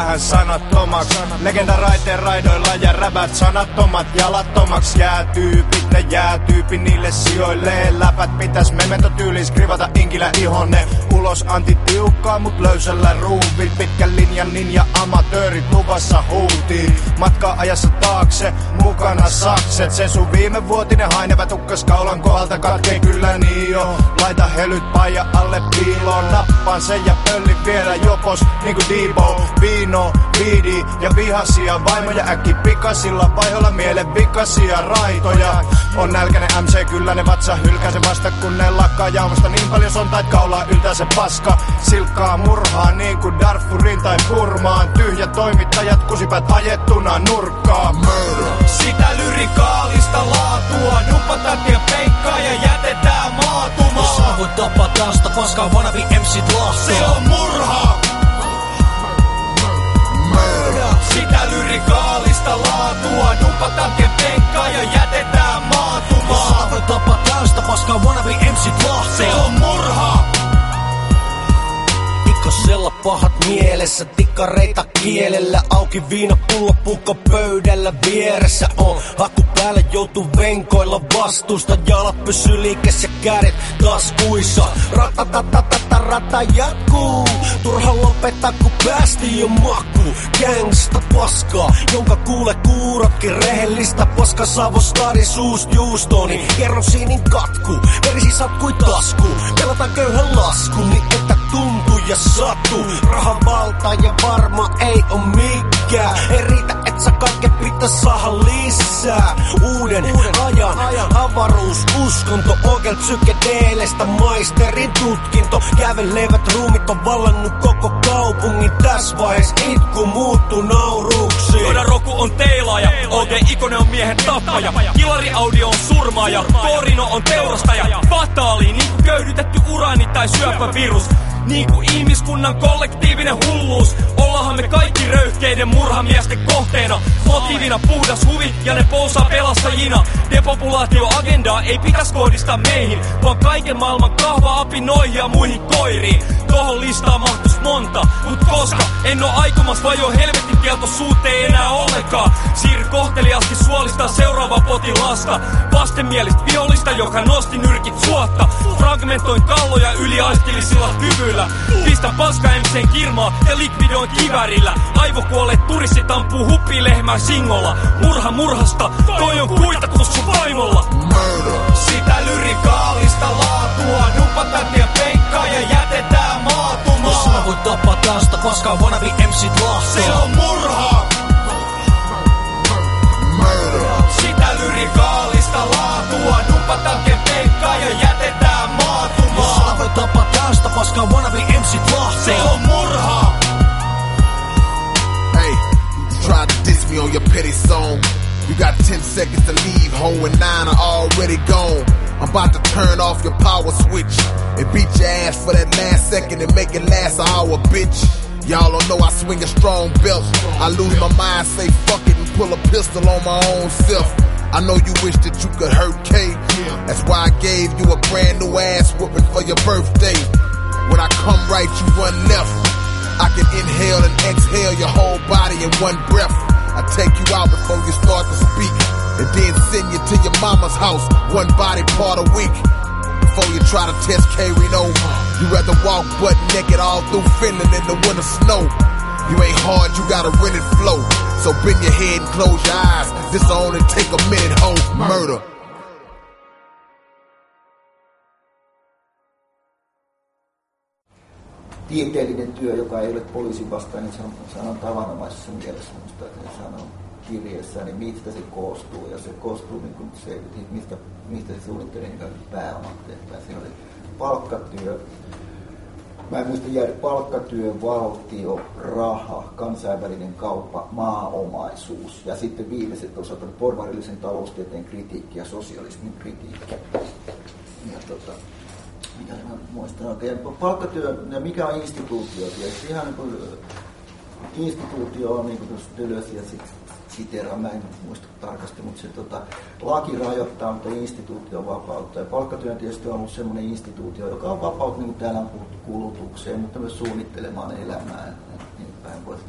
vähän sanattomaksi. Legenda raiteen raidoilla ja räbät sanattomat jalattomaksi. Jää tyypit, ne jää tyypi niille sijoilleen. Läpät pitäis mementotyyliin skrivata inkilä ihonne. Ulos anti tiukkaa mut löysällä ruuvilla. Pitkän linjan ninja amatöörit luvassa huutii. Matkaa ajassa taakse, mukana sakset. Se sun viimevuotinen hainevä tukkas kaulan kohdalta katkei kyllä niin jo. Laita helyt paija alle piiloon. Nappaan sen ja pöllin vielä jopos niinku Debo. Viino, viidi ja vihasia vaimoja äkki pikasilla. Vaiholla mielen vikasia raitoja. On nälkäinen MC kyllä ne vatsa hylkää se vasta kun ne lakkaa jaumasta niin paljon sontaa et kaulaa yltää se paska. Silkkaa murhaa niin kuin Darfurin tai Burmaan. Tyhjä toimittajat kusipät ajettuna nurkkaa. Murder. Sitä lyrikaalista laatua, dumpataan ja peikkaa ja jätetään maatumaan. Jos mä voin tappaa tästä paskaa wannabe MC't lahtaa. Se on murha. Murder. Sitä lyrikaalista laatua, dumpataan ja peikkaa ja jätetään maatumaan. Jos mä voin tappaa tästä paskaa wannabe MC't lahtaa. Se on murha. Ikkosella pahat mielessä, tikkareita kielellä. Auki viinapullo pukko pöydällä vieressä on. Haku päälle joutuu venkoilla vastuusta. Jalat pysyy liikkeessä ja kädet taskuissa. Rata jatkuu. Turha lopettaa kun päästiin jo makuun. Gangsta paskaa, jonka kuule kuurotkin. Rehellistä paska savostadi suust juustoni. Kerron siinin katku, verisi satkui taskuun. Pelataan köyhän lasku, niin että tuntuu ja sattuu. Rahan valta ja varma ei oo mikään. Ei riitä et sä kaiken pitäis saada lisää. Uuden ajan avaruus, uskonto. Ogel psykedeelestä maisterin tutkinto. Kävelevät ruumit on vallannut koko kaupungin. Täs vaihees itku muuttuu nauruksi. Noida Roku on teilaaja, OG Ikonen on miehen tappaja. Kilari Audio on surmaaja, Torino on teurastaja. Fataali, niinku köyhdytetty uraani tai syöpävirus. Niinku ihmiskunnan kollektiivinen hulluus. Ollaanhan me kaikki röyhkeiden murhamiesten kohteena. Motiivina puhdas huvi ja ne pousaa pelastajina. Depopulaatioagendaa ei pitäis kohdistaa meihin, vaan kaiken maailman kahva-apinoihin ja muihin koiriin. Tohon listaan mahtus monta, mut koska en oo aikomas vajoo helvetin kieltosuuteen enää ollenkaan. Siirry kohteliaasti suolistaa seuraavaa potilasta. Vastenmielistä vihollista, joka nosti nyrkit suotta. Fragmentoin kalloja yliaistillisilla kyvyillä. Pistän paska MC:n kirmaa ja likvidoin kivärillä. Aivokuolleet turistit ampuu huppilehmää singolla. Murha murhasta, toi on kuitattu sun vaimolla. Murder. Sitä lyrikaalista laatua, dumpataan ja peikkaa ja jätetään maatumaan. Jos mä voin tappaa tästä paskaa wannabe MC't lahtaa. Se on murha. Murder. Sitä lyrikaalista laatua, dumpataan ja peikkaa ja jätetään maatumaan. Jos mä voin tappaa tästä paskaa wannabe MC't lahtaa. Se on murha. Hey, you tried to diss me on your petty song. You got 10 seconds to leave, ho, and 9 are already gone. I'm about to turn off your power switch and beat your ass for that last second and make it last an hour, bitch. Y'all don't know I swing a strong belt. I lose my mind, say fuck it and pull a pistol on my own self. I know you wish that you could hurt K. That's why I gave you a brand new ass whooping for your birthday. When I come right, you run left. I can inhale and exhale your whole body in one breath. I take you out before you start to speak, and then send you to your mama's house, one body part a week. Before you try to test K-Reno, you rather walk butt naked all through Finland in the winter snow. You ain't hard, you gotta really flow. So bend your head and close your eyes. This'll only take a minute, ho. Murder. Tieteellinen työ, joka ei ole poliisin vastaan, niin se on tavanomaisessa mielessä, musta, että se sanoo kirjeessä, niin mistä se koostuu, ja se koostuu niin kuin se, mistä se suunnittelee niin kaikki pääomat tehtävät. Siinä oli palkkatyö, mä en muista jäädä, palkkatyö, valtio, raha, kansainvälinen kauppa, maaomaisuus, ja sitten viimeiset osat porvarillisen taloustieteen kritiikki ja sosialismin kritiikki. Ja mitä mä muistan oikein. Palkkatyö, ja mikä on instituutio? Ihan niin kuin instituutio on niin kuin Deleuze ja Citera, mä en muista tarkasti, mutta se laki rajoittaa, mutta instituutio on vapautta. Ja palkkatyö tietysti on ollut sellainen instituutio, joka on vapautta, niin kuin täällä on puhuttu, kulutukseen, mutta myös suunnittelemaan elämää. Niin päin. näin pois.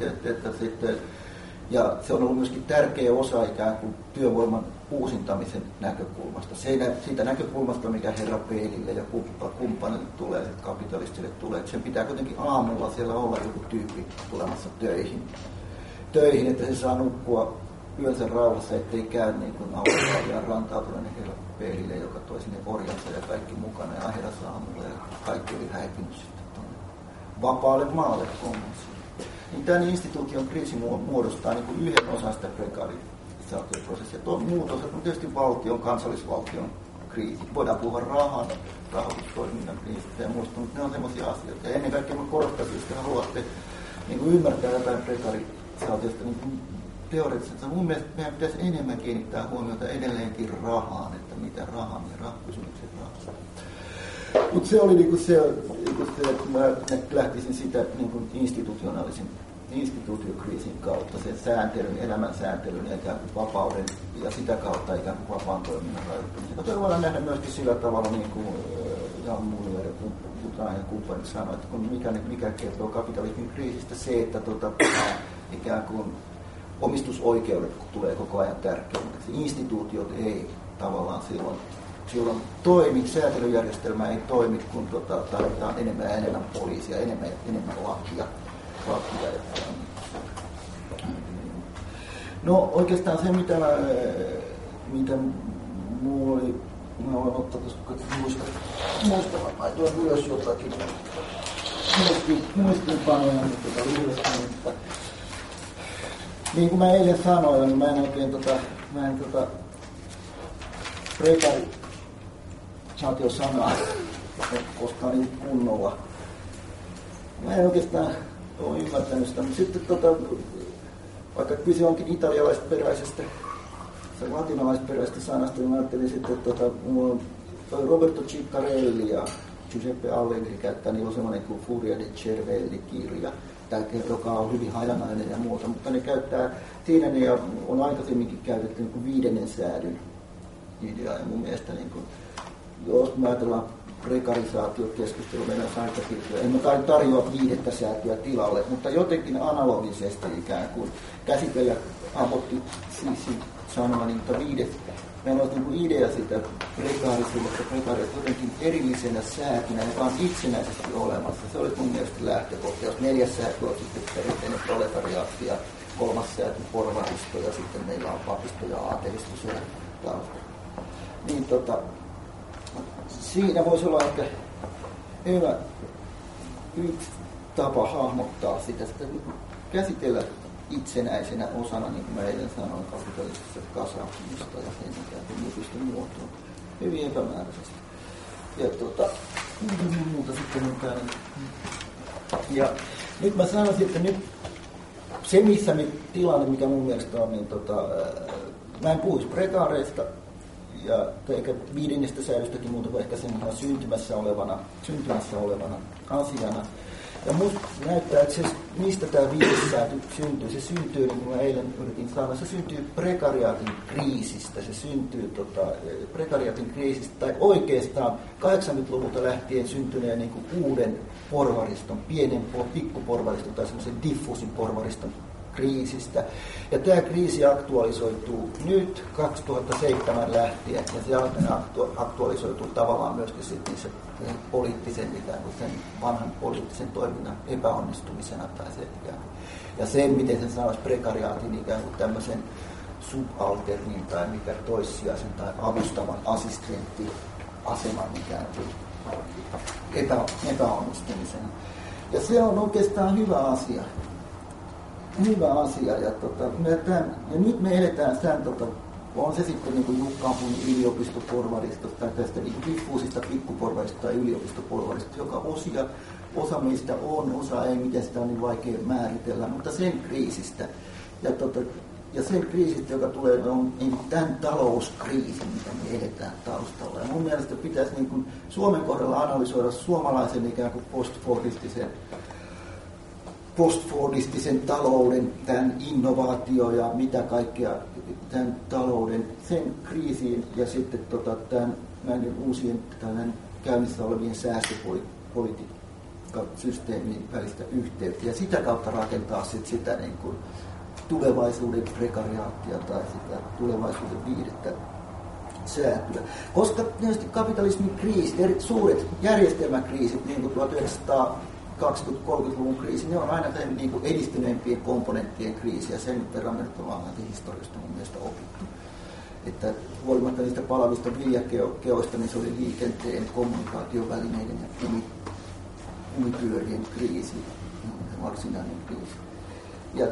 Ja se on ollut myöskin tärkeä osa ikään kuin työvoiman uusintamisen näkökulmasta. Siitä näkökulmasta, mikä herra Peilille ja kumppanille tulee, kapitalistille tulee, että sen pitää kuitenkin aamulla siellä olla joku tyyppi tulemassa töihin, että se saa nukkua yönsä rauhassa, ettei käy niin kuin aurinkoa rantautuneinen herra Peilille, joka toi sinne orjansa ja kaikki mukana ja heräsi aamulla ja kaikki oli häipynyt sitten tuonne vapaalle maalle kommensiin. Niin tämän instituution kriisi muodostaa niin kuin yhden osan sitä prekarisaatioprosessia. Muut osat on tietysti kansallisvaltion kriisi. Voidaan puhua rahoitustoiminnan kriisistä ja muista, mutta ne on sellaisia asioita. Ja ennen kaikkea mä korostaisin, jos te haluatte niin kuin ymmärtää jotain prekarisaatiosta niin teoreettisesti. Mun mielestä meidän pitäisi enemmän kiinnittää huomiota edelleenkin rahaan, että mitä rahaa ja rahakysymykset rahasta. Mutta se oli niinku se, että mä lähtisin sitä niinku instituutiokriisin kautta, sen sääntelyn, elämän sääntelyn ja ikään kuin vapauden ja sitä kautta ikään kuin vapaan toiminnan rajoittamisen. Mutta voidaan nähdä myöskin sillä tavalla, niin kuin Jan Muller ja kumppanit sanoi, että mikä kertoo kapitalismin kriisistä se, että ikään kuin omistusoikeudet tulee koko ajan tärkeämmäksi. Instituutiot ei tavallaan silloin toimi, säätelyjärjestelmä ei toimi, kun tarvitaan enemmän ja enemmän poliisia, enemmän lakia. No oikeastaan se, mitä mulla oli, mä voin ottaa tuosta muistamaan, laitoin ylös jotakin muistinpanoja, mutta niin kuin mä eilen sanoin, niin mä en oikein prekarisaatio-sanaa koskaan niin kunnolla. Mä en oikeastaan ole ymmärtänyt sitä, mutta sitten vaikka kyse onkin italialaisperäisestä, se latinalaisperäisestä sanasta, niin mä ajattelin sitten, että Roberto Ciccarelli ja Giuseppe Allegri käyttää, niillä on semmoinen kuin Furia de Cervelli-kirja, joka on hyvin hajanainen ja muuta, mutta ne käyttää, siinä ne on aikaisemminkin käytetty niin kuin 5. säädyn ideaa, ja mun mielestä, niin kuin, jos me ajatellaan prekarisaatiokeskustelua meidän aikakirjoja, en mä tarjoa 5. säätyä tilalle, mutta jotenkin analogisesti ikään kuin käsitellä Abotti Sisi sanoa, niin 5. Meillä on niin idea sitä prekaarisuudesta jotenkin erillisenä säätynä, joka on itsenäisesti olemassa. Se oli mun mielestä lähtökohta. Jos 4. sääty on sitten perinteinen proletariaatti ja 3. sääty porvaristo ja sitten meillä on papisto ja aatelisto siellä taustalla. Niin siinä voisi olla ehkä hyvä yksi tapa hahmottaa sitä käsitellä itsenäisenä osana, niin kuin mä eilen sanoin, kapitalistisesta kasautumista ja sen ikään kuin nykyistä muotoa. Hyvin epämääräisesti. Ja muuta sitten on täällä. Ja nyt mä sanoisin, että nyt se missä tilanne, mikä mun mielestä on, niin mä en puhuisi prekaareista, eikä 5. säädöstäkin muuta kuin ehkä sen syntymässä olevana asiana. Ja musta näyttää, että se, mistä tämä 5. sääty syntyy, se syntyy, niin kuin mä eilen yritin sanoa, se syntyy prekariaatin kriisistä, se syntyy prekariaatin kriisistä, tai oikeastaan 80-luvulta lähtien syntyneen niin kuin uuden porvariston, pienen pikkuporvariston tai semmoisen diffuusin porvariston kriisistä. Ja tämä kriisi aktualisoituu nyt 2007 lähtien, ja se aktualisoituu tavallaan myöskin sitten se poliittisen, sen vanhan poliittisen toiminnan epäonnistumisena tai se ikään kuin. Ja sen, miten sen sanoisi prekariaatin ikään kuin tämmöisen subalternin tai mikä toissijaisen tai avustavan assistenttiaseman ikään kuin epäonnistumisena. Ja se on oikeastaan hyvä asia. Ja nyt me eletään tämän, on se sitten niin kuin Jukkaanpun yliopistoporvaristosta tai tästä niin diffuusista pikkuporvarista tai yliopistoporvarista, joka osa meistä on, osa ei, miten sitä on niin vaikea määritellä, mutta sen kriisistä. Ja sen kriisistä, joka tulee, on niin tämän talouskriisin, mitä me eletään taustalla. Ja mun mielestä pitäisi niin kuin Suomen kohdalla analysoida suomalaisen ikään kuin postfordistisen talouden, tämän innovaatio ja mitä kaikkea tämän talouden, sen kriisiin ja sitten tämän näiden uusien käynnissä olevien säästöpolitiikkojen systeemin välistä yhteyttä ja sitä kautta rakentaa sitä niin kuin tulevaisuuden prekariaattia tai sitä tulevaisuuden viihdettä säätyä. Koska tietysti kapitalismin kriisit, suuret järjestelmäkriisit, niin kuin 1920-30-luvun kriisi, ne on aina niin kuin edistyneempien komponenttien kriisi, ja sen verran me nyt ollaan historiasta mun mielestä opittu. Että huolimatta niistä palavista viljakeoista, niin se oli liikenteen, kommunikaatiovälineiden ja kumipyörien kriisi, varsinainen kriisi. Ja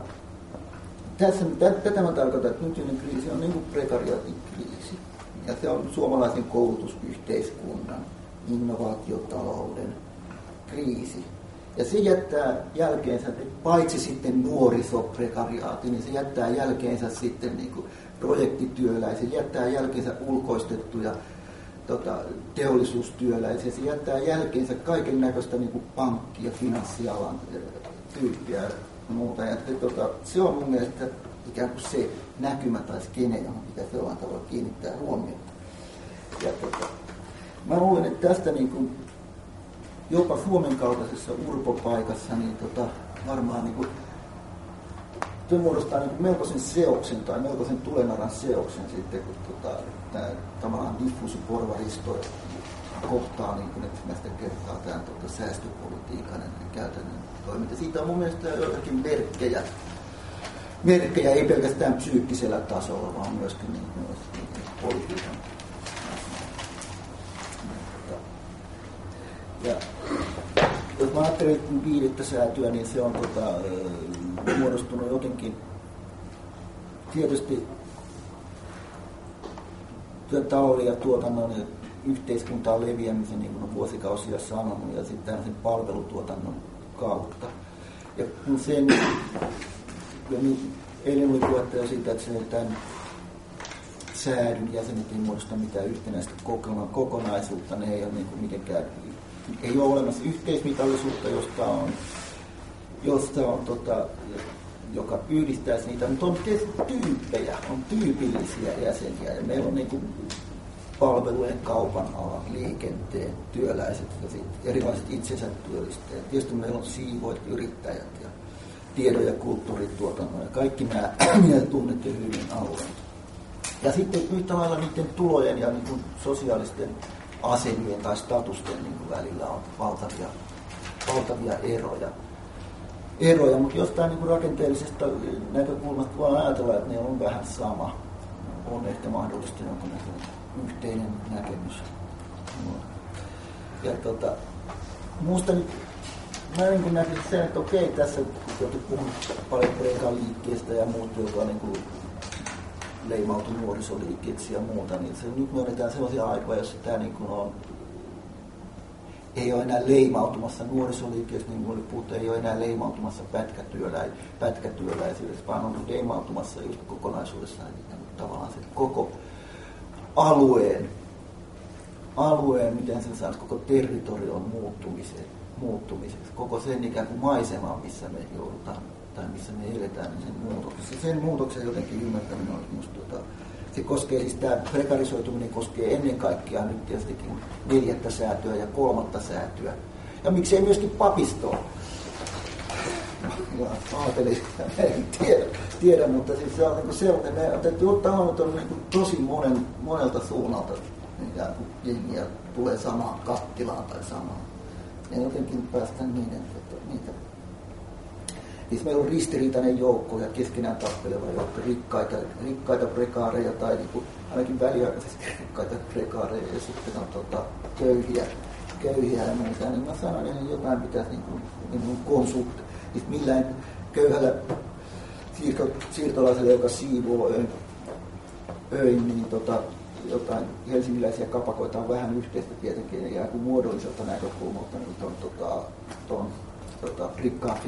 tätä mä tarkoitan, että nykyinen kriisi on niin kuin prekariaatin kriisi. Ja se on suomalaisen koulutusyhteiskunnan, innovaatiotalouden kriisi. Ja se jättää jälkeensä, paitsi sitten nuorisoprekariaatti, niin se jättää jälkeensä sitten niin kuin projektityöläisiä, jättää jälkeensä ulkoistettuja teollisuustyöläisiä, se jättää jälkeensä kaiken näköistä niin kuin pankki- ja finanssialan tyyppiä ja muuta. Ja se on mun mielestä ikään kuin se näkymä tai skene, johon pitäisi jollain tavalla kiinnittää huomiota. Ja mä luulen, että tästä niin kuin jopa Suomen kaltaisessa urpopaikassa niin varmaan niin kuin, se muodostaa niin kuin melkoisen seoksen tai melkoisen tulenaran seoksen sitten, kun tämä tavallaan diffuusiporvaristo kohtaa niin kuin ensimmäistä kertaa tämän säästöpolitiikan ja käytännön toiminta. Siitä on mun mielestä joitakin merkkejä ei pelkästään psyykkisellä tasolla, vaan myöskin niin politiikan. Ja jos mä ajattelen viidettä säätyä, niin se on muodostunut jotenkin tietysti työn talouden ja tuotannon ja yhteiskuntaan leviämisen, niin kuin on vuosikausia sanonut, ja sitten sen palvelutuotannon kautta. Ja kun sen, ja eilen oli puhetta jo siitä, että se tämän säädyn jäsenet ei muodosta mitään yhtenäistä kokonaisuutta, ne ei ole niin kuin mitenkään, ei ole olemassa yhteismitallisuutta, josta on joka yhdistäisi niitä, mutta on tyyppejä, on tyypillisiä jäseniä, ja meillä on niin kuin palvelujen, kaupan alan, liikenteen, työläiset ja erilaiset itsensä työllistäjät. Tietysti meillä on siivoit, yrittäjät ja tiedon- ja kulttuurituotannon ja kaikki nämä tunnettu hyvin alueet. Ja sitten yhtä lailla niiden tulojen ja niin kuin sosiaalisten asemien tai statusten niin kuin välillä on valtavia eroja, mutta jostain niin kuin rakenteellisesta näkökulmasta voi ajatella, että ne on vähän sama. On ehkä mahdollista jonkinlainen yhteinen näkemys. Ja minusta nyt mä niin näkisin sen, että okei, tässä kun puhun paljon Brekan-liikkeestä ja muuta, joka on niin leimautu nuorisoliikkeeksi ja muuta, niin se nyt myönnetään sellaisia aikoja, joissa tämä niin on, ei ole enää leimautumassa nuorisoliikkeestä, niin kuin puhuttu, ei ole enää leimautumassa pätkätyöläisyydessä, vaan on leimautumassa just kokonaisuudessaan tavallaan se koko alueen, miten sen saisi koko territorion muuttumiseksi, koko sen ikään kuin maisemaan, missä me joudutaan tai missä me eletään, niin sen muutoksessa. Sen muutoksen jotenkin ymmärtäminen on minusta, se koskee siis tämä prekarisoituminen koskee ennen kaikkea nyt tietystikin 4. säätyä ja 3. säätyä. Ja miksei myöskin papistoa. Ajattelin, en tiedä, mutta siis se on niin sellainen, me täytyy ottaa huomioon niin tosi monelta suunnalta, ikään kuin jengiä tulee samaan kattilaan tai samaan. Ja jotenkin päästään niitä. Siis meillä on ristiriitainen joukko ja keskenään tappeleva joukko, rikkaita prekaareja tai niin kuin, ainakin väliaikaisesti rikkaita prekaareja ja sitten on köyhiä ja muuta. Niin mä sanoin, että jotain pitäisi niin konsultoida. Siis millään köyhällä siirtolaisella, joka siivoo öin, niin jotain helsingiläisiä kapakoita on vähän yhteistä tietenkin, ja kuin muodolliselta näkökulmalta niin tuon rikkaan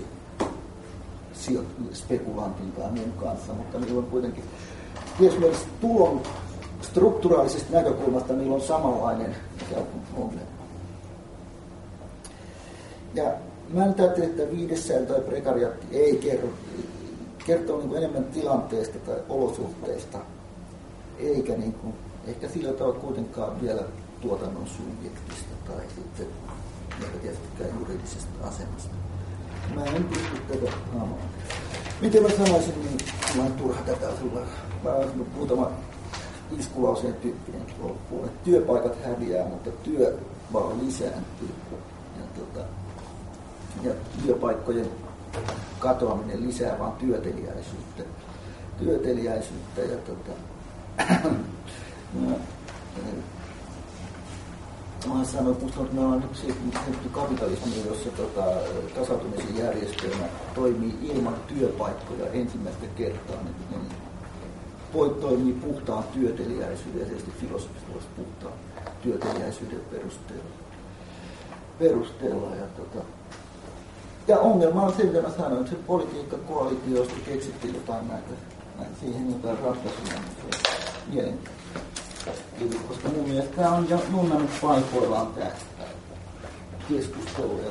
finanssispekulantin tai muun kanssa, mutta niillä on kuitenkin esimerkiksi tulon strukturaalisesta näkökulmasta niillä on samanlainen ongelma. Ja mä nyt ajattelin, että 5. säätö tai prekariaatti ei kertoo niin kuin enemmän tilanteesta tai olosuhteista, eikä niin kuin, ehkä sillä tavalla kuitenkaan vielä tuotannon subjektista tai sitten eikä tietystikään juridisesta asemasta. Mä en pysty tätä haamaan. Miten mä sanoisin, niin mä oon turha tätä sulla. Mä oon muutama iskulauseen tyyppinen loppuun. Työpaikat häviää, mutta työ vaan lisääntyy. Ja työpaikkojen katoaminen lisää vaan työteliäisyyttä. Mä sanoin, että me ollaan nyt kapitalismi, jossa tasautumisen järjestelmä toimii ilman työpaikkoja ensimmäistä kertaa. Toimii puhtaan työteliäisyyden ja tietysti filosofisesti puhtaan työteliäisyyden perusteella. Ja ongelma on se, mitä mä sanoin, että se politiikkakoalitio, josta keksittiin jotain näitä siihen jotain ratkaisuja, niin koska mun mielestä tämä on jo nunnannut paikoillaan tämä keskustelu.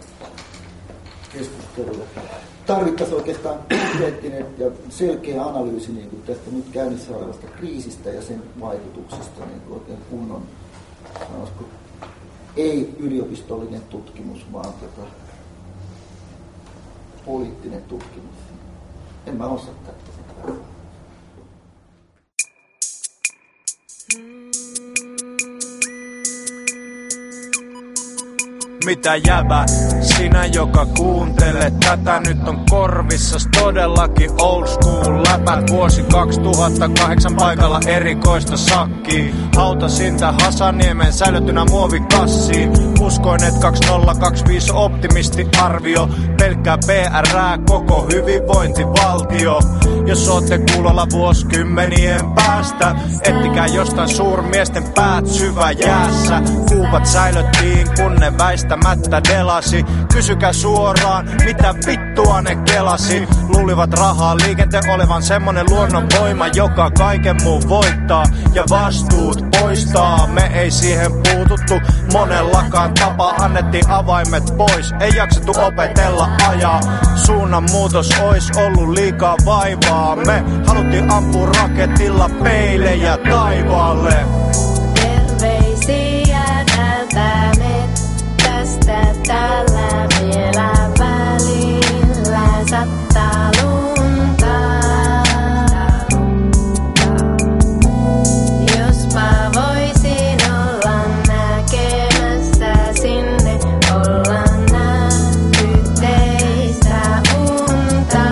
Tarvittaisiin oikeastaan konkreettinen ja selkeä analyysi niin kuin tästä nyt käynnissä olevasta kriisistä ja sen vaikutuksista, niin kuin oikein kunnon, sanoisiko, ei yliopistollinen tutkimus, vaan poliittinen tutkimus. En mä osaa tätä. Mitä jäbä, sinä joka kuuntelet tätä, nyt on korvissas todellakin old school läpät. Vuosi 2008 paikalla erikoista sakkiin. Hautasin tän Hasaniemen säilytynä muovikassiin. Uskoin, et 2025 optimistiarvio. Pelkkää PR:ää koko hyvinvointivaltio. Jos ootte kuulolla vuosikymmenien päästä, ettikää jostain suurmiesten päät syvä jäässä. Kuupat säilöttiin, kun ne väistämättä delasi. Kysykää suoraan, mitä vittua ne kelasi. Luulivat rahaa liikenteen olevan semmonen luonnonvoima, joka kaiken muun voittaa ja vastuut poistaa. Me ei siihen puututtu monellakaan tapaa, annettiin avaimet pois. Ei jaksettu opetella ajaa. Suunnan muutos ois ollut liikaa vaivaa. Me haluttiin ampua raketilla peilejä taivaalle. Terveisiä täältä mettästä, täällä vielä välillä sattaa lunta. Jospa voisin olla näkemässä sinne, olla nähty teistä unta.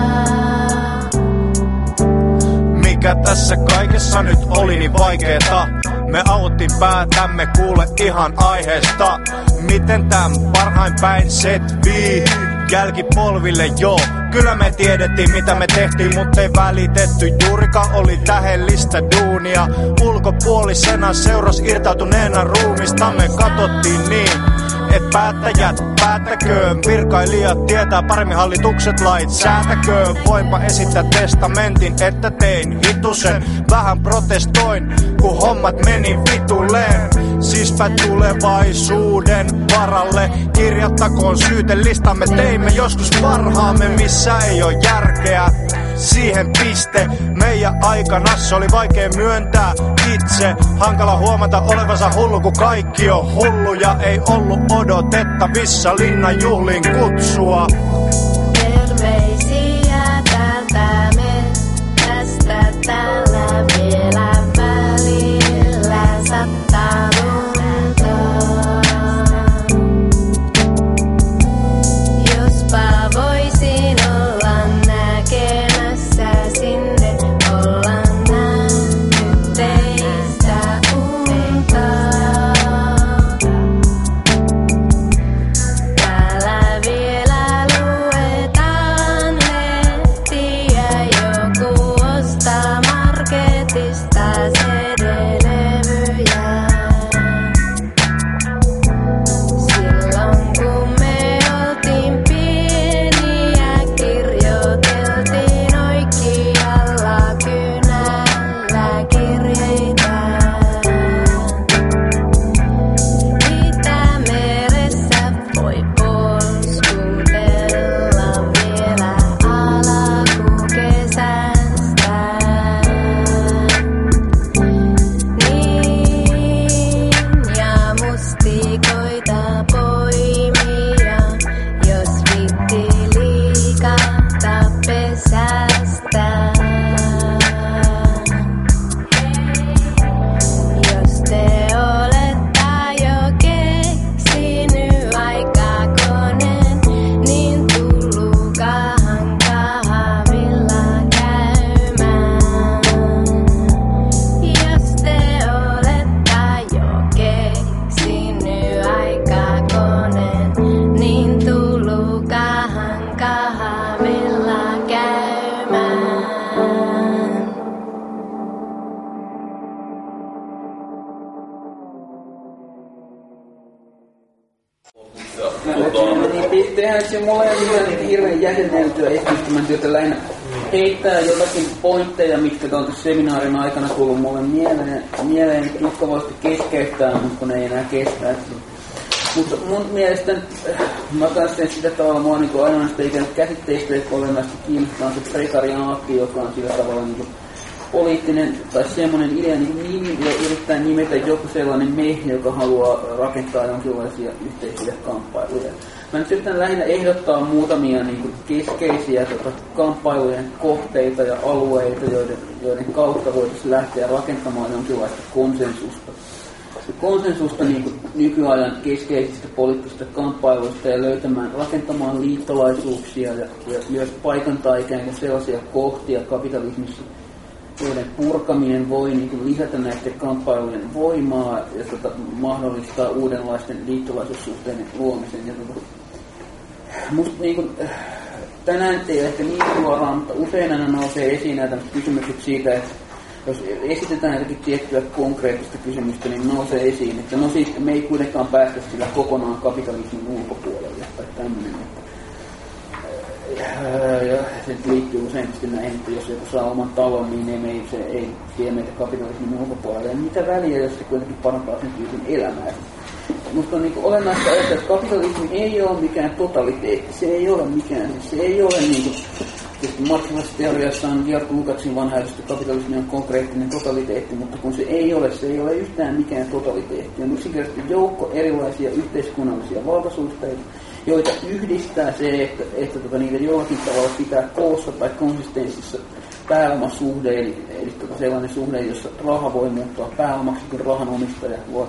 Mikä tässä kaikessa nyt oli niin vaikeeta? Me autin päätämme kuule ihan aiheesta. Miten täm parhain päin setvii? Jälkipolville joo. Kyllä me tiedettiin mitä me tehtiin, mutta ei välitetty. Juurikaan oli tähellistä duunia. Ulkopuolisena seuras irtautuneena ruumista. Me katottiin niin, et päättäjät päättäköön. Virkailijat tietää paremmin hallitukset lait säätäköön. Voinpa esittää testamentin, että tein hitusen. Vähän protestoin, kun hommat meni vitulleen. Siispä tulevaisuuden varalle kirjattakoon syytelistamme. Teimme joskus parhaamme, missä ei oo järkeä. Siihen piste. Meidän aikana se oli vaikea myöntää itse. Hankala huomata olevansa hullu, kun kaikki on hulluja. Ei ollut odotettavissa linnan juhlin kutsua. Terveisiä täältä mettästä, täällä vielä välillä sattaa lunta. Jospa voisin olla näkemässä sinne, olla nähty teistä unta. Täällä vielä luetaan lehtiä, joku ostaa marketista CD-levyjä. Silloin kun me oltiin pieniä, kirjoiteltiin oikealla kynällä kirjeitä. Itämeressä voi polskutella vielä alkukesästä. Niin tehdään se mulle ihan hirveän jäsenneltyä esitystämäntyötä lähinnä heittää jotakin pointteja, mitkä tuolta seminaarin aikana tullut mulle mieleen jotka voisitte keskeyttää, mutta kun ne ei enää kestää. Mutta mun mielestä, mä katsoin sitä tavalla mua niin aina sitä ikään käsitteistä, että olennaisesti kiinnostaa se prekariaatti, joka on sillä tavalla niin poliittinen tai semmoinen idea niin yrittää nimetä joku sellainen me, joka haluaa rakentaa jonkinlaisia yhteisiä kamppailuja. Mä nyt yritän lähinnä ehdottaa muutamia niin keskeisiä kamppailujen kohteita ja alueita, joiden kautta voitaisiin lähteä rakentamaan jonkinlaista konsensusta. Konsensusta niin nykyajan keskeisistä poliittisista kamppailuista ja rakentamaan liittolaisuuksia ja myös paikantaa ikään kuin sellaisia kohtia kapitalismissa, joiden purkaminen voi niin lisätä näiden kamppailujen voimaa ja mahdollistaa uudenlaisten liittolaisuussuhteiden luomisen. Ja musta niin tänään ei ehkä niin suoraan, mutta usein aina nousee esiin näitä kysymykset siitä, että jos esitetään jotakin tiettyä konkreettista kysymystä, niin nousee esiin, että no siis me ei kuitenkaan päästä sillä kokonaan kapitalismin ulkopuolelle tai tämmöinen. Ja se liittyy useimmiten näihin, että jos joku saa oman talon, niin se ei vie meitä kapitalismin ulkopuolelle. Ja mitä väliä, jos se kuitenkin parantaa sen tyypin elämää. Musta on niin olennaista ajatella, että kapitalismi ei ole mikään totaliteetti. Se ei ole mikään. Se ei ole niin kuin markkinaisessa teoriassa on Georg Lukácsin vanhaisuutta, kapitalismi on konkreettinen totaliteetti, mutta kun se ei ole yhtään mikään totaliteetti. On yksinkertaisesti joukko erilaisia yhteiskunnallisia valtasuhteita, joita yhdistää se, että niitä jollakin tavalla pitää koossa tai konsistenssissa pääomasuhde, eli sellainen suhde, jossa raha voi muuttua pääomaksi, kun rahan omistaja voi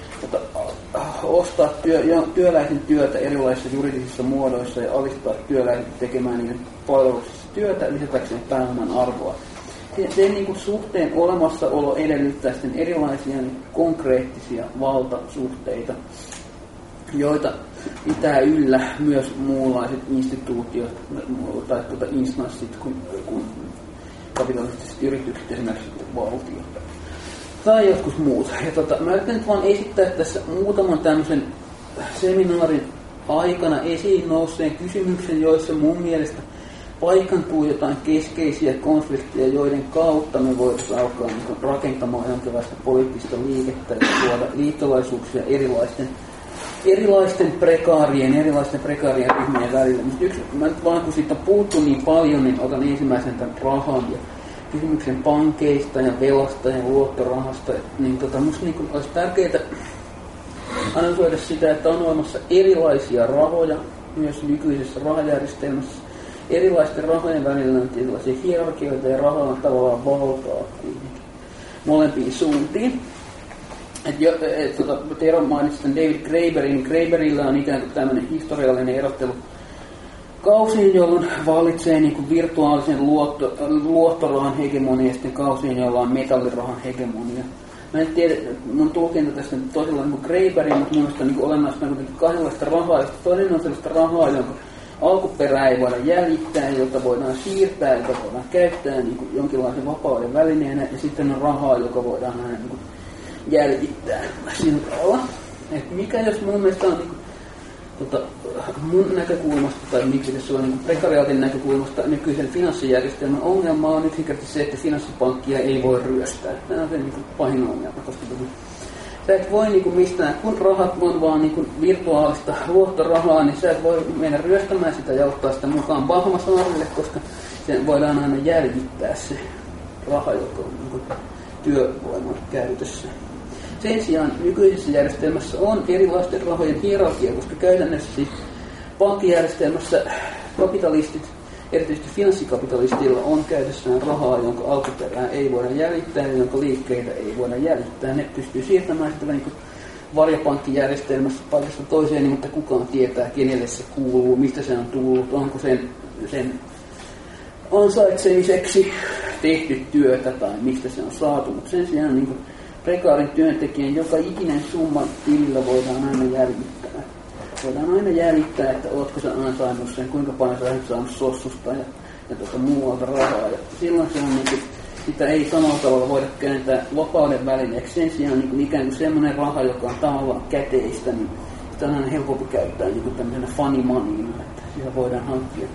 ostaa työläisen työtä erilaisissa juridisissa muodoissa ja alistaa työläiset tekemään niiden palveluksessa työtä lisätäkseen pääoman arvoa. Sen niin kuin suhteen olemassaolo edellyttää sitten erilaisia niin konkreettisia valtasuhteita, joita pitää yllä myös muunlaiset instituutiot tai instanssit kuin kapitalistiset yritykset, esimerkiksi valtio tai joskus muut. Ja mä yritän nyt vaan esittää tässä muutaman tämmöisen seminaarin aikana esiin nousseen kysymyksen, joissa mun mielestä paikantuu jotain keskeisiä konflikteja, joiden kautta me voitaisiin alkaa niin rakentamaan jonkinlaista poliittista liikettä ja tuoda liittolaisuuksia erilaisten prekaarien ryhmien välillä. Mä nyt vaan kun siitä on puhuttu niin paljon, niin otan ensimmäisen tämän rahan ja kysymyksen pankeista ja velasta ja luottorahasta. Niin musta niin olisi tärkeää analysoida sitä, että on olemassa erilaisia rahoja myös nykyisessä rahajärjestelmässä. Erilaisten rahojen välillä on tietynlaisia hierarkioita ja rahalla on tavallaan valtaa molempiin suuntiin. Tero mainitsi tämän David Graeberin. Graeberillä on ikään kuin tämmöinen historiallinen erottelu kausiin, jolloin vallitsee niin kuin virtuaalisen luottorahan hegemonia ja sitten kausiin, jolla on metallirahan hegemonia. Mä en tiedä, mun tulkinta tästä toisella niin kuin Graeberin, mutta mielestäni niin olennaista on kahdenlaista rahaa, josta toinen on sellaista rahaa, jonka alkuperää ei voida jäljittää, jota voidaan siirtää, jota voidaan käyttää niin kuin jonkinlaisen vapauden välineenä, ja sitten on rahaa, joka voidaan aina niin kuin jäljittää sillä tavalla. Et mikä jos mun mielestä on niin kuin, mun näkökulmasta, tai miksi tässä on niin prekariaatin näkökulmasta nykyisen finanssijärjestelmän ongelma on yksinkertaisesti se, että finanssipankkia ei voi ryöstää. Tämä on se niin kuin pahin ongelma, koska sä et voi niin mistään, kun rahat on vaan niin virtuaalista luottorahaa, niin sä et voi mennä ryöstämään sitä ja ottaa sitä mukaan Bahamasaarille, koska sen voidaan aina jäljittää se raha, joka on niin työvoiman käytössä. Sen sijaan nykyisessä järjestelmässä on erilaisten rahojen hierarkia, koska käytännössä siis pankkijärjestelmässä kapitalistit, erityisesti finanssikapitalistililla on käytössään rahaa, jonka alkuperää ei voida jäljittää ja jonka liikkeitä ei voida jäljittää. Ne pystyy siirtämään sitä niin varjopankkijärjestelmässä paikasta toiseen, mutta kukaan tietää, kenelle se kuuluu, mistä se on tullut, onko sen ansaitsemiseksi tehty työtä tai mistä se on saatu. Mutta sen sijaan niin prekaarin työntekijän joka ikinen summa tilillä voidaan aina jäljittää. Voidaan aina jäljittää, että ootko sä ansainnut sen, kuinka paljon sä olet saanut sossusta ja muualta rahaa. Ja silloin se on niin, sitä ei samalla tavalla voida kääntää vapauden välineeksi. Sen sijaan niin ikään kuin semmoinen raha, joka on tavallaan käteistä, niin tällainen helpompi käyttää niin kuin tämmöisenä funny moneyna, että siellä voidaan hankkia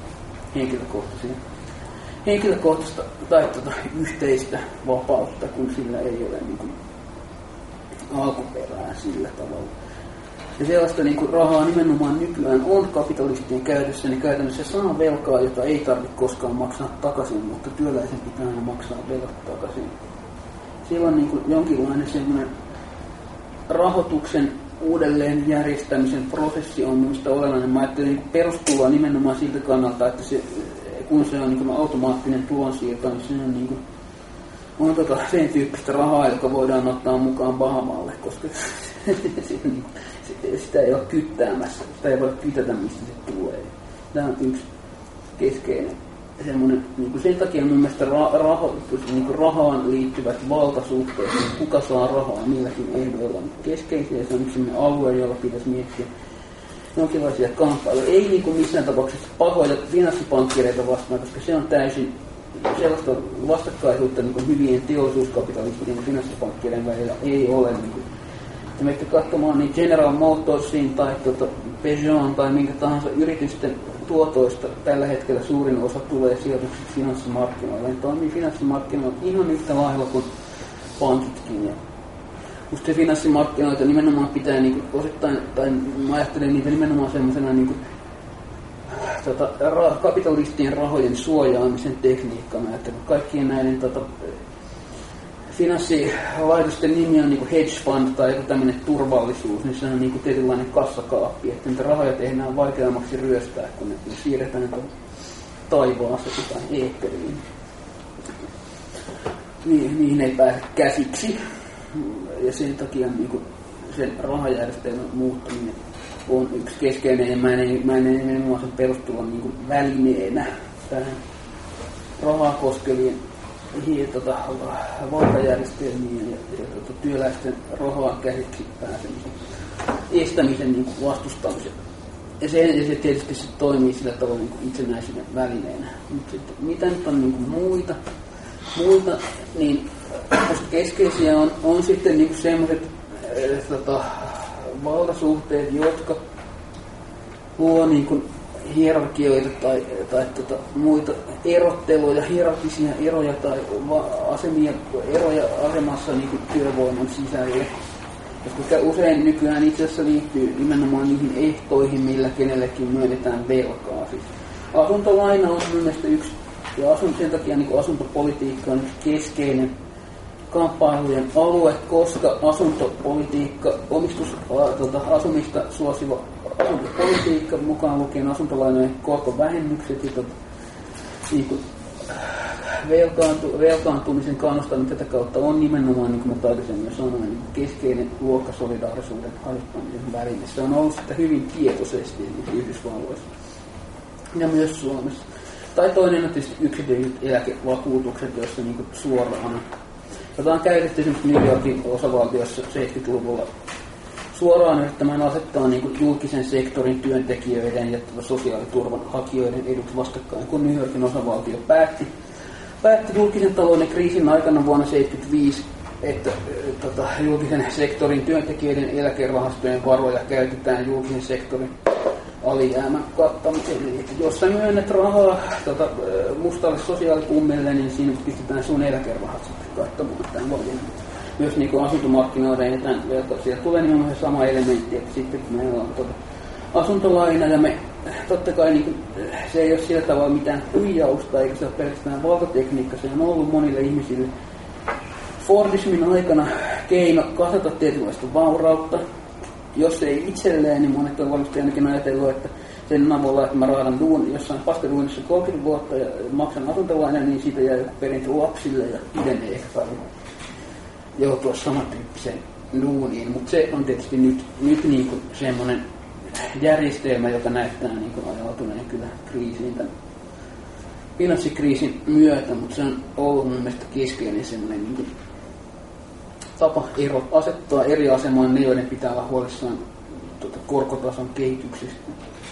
henkilökohtaista tai yhteistä vapautta, kun sillä ei ole niin kuin alkuperää sillä tavalla. Ja sellaista niin kuin rahaa nimenomaan nykyään on kapitalistien käytössä, niin käytännössä saa velkaa, jota ei tarvitse koskaan maksaa takaisin, mutta työläisen pitää aina maksaa velat takaisin. Siellä on niin kuin jonkinlainen semmoinen rahoituksen uudelleen järjestämisen prosessi on minusta olennainen. Mä ajattelin niin perustuloa nimenomaan siltä kannalta, että se, kun se on niin kuin automaattinen tulonsiirto, niin se on niin kuin on sen tyyppistä rahaa, joka voidaan ottaa mukaan Bahamalle, koska sitä ei ole kyttäämässä, sitä ei voi kytätä, mistä se tulee. Tämä on yksi keskeinen semmoinen, niin sen takia mun mielestä niin rahaan liittyvät valtasuhteet, niin kuka saa rahaa milläkin ehdoilla, on keskeisiä. Se on yksi alue, jolla pitäisi miettiä jonkinlaisia kamppailuja. Ei niin kuin missään tapauksessa pahoja finanssipankkireita vastaan, koska se on täysin sellaista vastakkaisuutta niin hyvien teollisuuskapitalistien ja finanssipankkireiden välillä ei ole. Niin kuin, että meitä katsomaan niin General Motorsin tai Peugeotin tai minkä tahansa yritysten tuotoista tällä hetkellä suurin osa tulee sijoituksista finanssimarkkinoilla. Ne toimii finanssimarkkinoilla ihan yhtä lailla kuin pankitkin. Ja musta se finanssimarkkinoita nimenomaan pitää niin kuin osittain, tai mä ajattelen niitä nimenomaan semmoisena niin kuin kapitalistien rahojen suojaamisen tekniikkana, että kaikkien näiden finanssilaitosten nimi on niin kuin hedge fund tai joku tämmöinen turvallisuus, niin se on niin kuin tietynlainen kassakaappi, että niitä rahoja tehdään vaikeammaksi ryöstää, kun ne siirretään taivaaseen tai eetteriin. Niihin ei pääse käsiksi, ja sen takia niin kuin sen rahajärjestelmän muuttaminen on yksi keskeinen, ja mä en nimenomaan sen perustulla niin kuin välineenä tähän rahaa koskevien valtajärjestelmien ja työläisten rahaa käsiksi pääsemisen estämisen niin kuin vastustamisen. Ja se tietysti se toimii sillä tavalla niin kuin itsenäisenä välineenä. Mutta mitä nyt on niin kuin muita, niin keskeisiä on sitten niin kuin sellaiset valtasuhteet, jotka luo niin kuin hierarkioita tai muita erotteluja, hierarkisia eroja tai eroja asemassa niin kuin työvoiman sisällä. Koska usein nykyään itse asiassa liittyy nimenomaan niihin ehtoihin, millä kenellekin myönnetään velkaa. Siis asuntolaina on mielestäni yksi, ja sen takia niin asuntopolitiikka on yksi keskeinen kamppailujen alue, koska asuntopolitiikka, asumista suosiva asuntopolitiikka, mukaan lukien asuntolainojen korkovähennykset ja niin velkaantumisen kannustaminen tätä kautta on nimenomaan, niin kuin mä aikaisemmin jo sanoin, niin keskeinen luokkasolidaarisuuden harjoittamisen väline. Se on ollut sitä hyvin tietoisesti niin Yhdysvalloissa ja myös Suomessa. Tai toinen on tietysti yksityiset eläkevakuutukset, joissa niin suoraan, jota on käytetty esimerkiksi New Yorkin osavaltiossa 70-luvulla suoraan yrittämään asettaa niin kuin julkisen sektorin työntekijöiden ja sosiaaliturvan hakijoiden edut vastakkain, kun New Yorkin osavaltio päätti julkisen talouden kriisin aikana vuonna 1975, että julkisen sektorin työntekijöiden eläkerahastojen varoja käytetään julkisen sektorin alijäämän kattamiseen. Eli jos sä myönnät rahaa mustalle sosiaalikummille, niin siinä pistetään sun eläkerahat sitten kattamaan tämän valinnan. Myös niin kuin asuntomarkkinoiden ja tämän siellä tulee nimenomaan se sama elementti, että sitten kun meillä on asuntolaina ja me totta kai niin kuin, se ei ole sillä tavalla mitään huijausta, eikä se ole pelkästään valtatekniikka, se on ollut monille ihmisille Fordismin aikana keino kasata tietynlaista vaurautta. Jos ei itselleen, niin monet on varmasti ainakin ajatellut, että sen avulla, että mä raadan jossain paskaduunissa 30 vuotta ja maksan asuntolaina, niin siitä jää joku perintö lapsille ja itse ei ehkä tarvitse joutua samantyyppiseen duuniin. Mutta se on tietysti nyt niin kuin semmoinen järjestelmä, joka näyttää niin kuin ajautuneen kyllä kriisiin tämän finanssikriisin myötä, mutta se on ollut mun mielestä keskeinen semmoinen niin kuin tapa asettaa eri asemaan ne, joiden pitää olla huolissaan korkotason kehityksestä.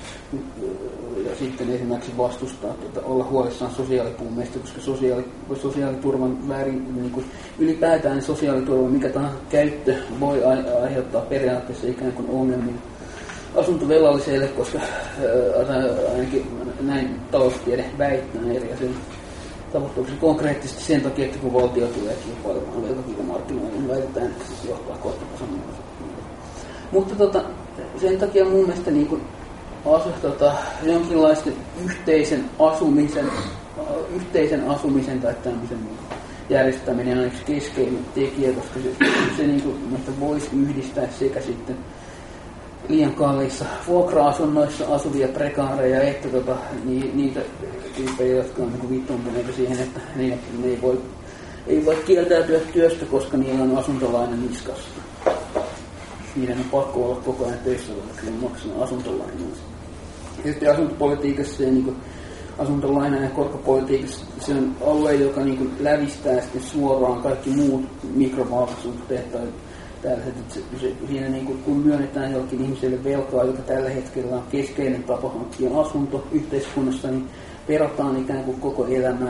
Ja sitten esimerkiksi vastustaa, olla huolissaan sosiaalipuumeista, koska sosiaaliturvan niin kuin ylipäätään sosiaaliturvan mikä tahansa käyttö voi aiheuttaa periaatteessa ikään kuin ongelmia asuntovelalliselle, koska ainakin näin taloustiede väittää eri asioita. Tapahtuuko se konkreettisesti sen takia, että kun valtio tulee kilpailemaan velkakirjamarkkinoille, niin väitetään, että se johtaa korkotason. Mutta sen takia mun mielestä niin jonkinlaisten yhteisen asumisen tai tämmöisen järjestäminen on yksi keskeinen tekijä, koska se niin kuin, voisi yhdistää sekä sitten liian kalliissa vuokra-asunnoissa asuvia prekaareja, että niitä tyyppejä, jotka on niin vittuuntuneita siihen, että ne ei voi kieltäytyä työstä, koska niillä on asuntolaina niskassa. Niiden on pakko olla koko ajan töissä, vaikka ne maksaa asuntolainansa. Ja sitten asuntopolitiikassa ja niin asuntolainan ja korkopolitiikassa se on alue, joka niin lävistää sitten suoraan kaikki muut mikrovaltasuhteet tai tällaiset. Siinä niin kun myönnetään jollakin ihmiselle velkaa, joka tällä hetkellä on keskeinen tapa hankkia asunto yhteiskunnassa, niin verrataan ikään kuin koko elämää.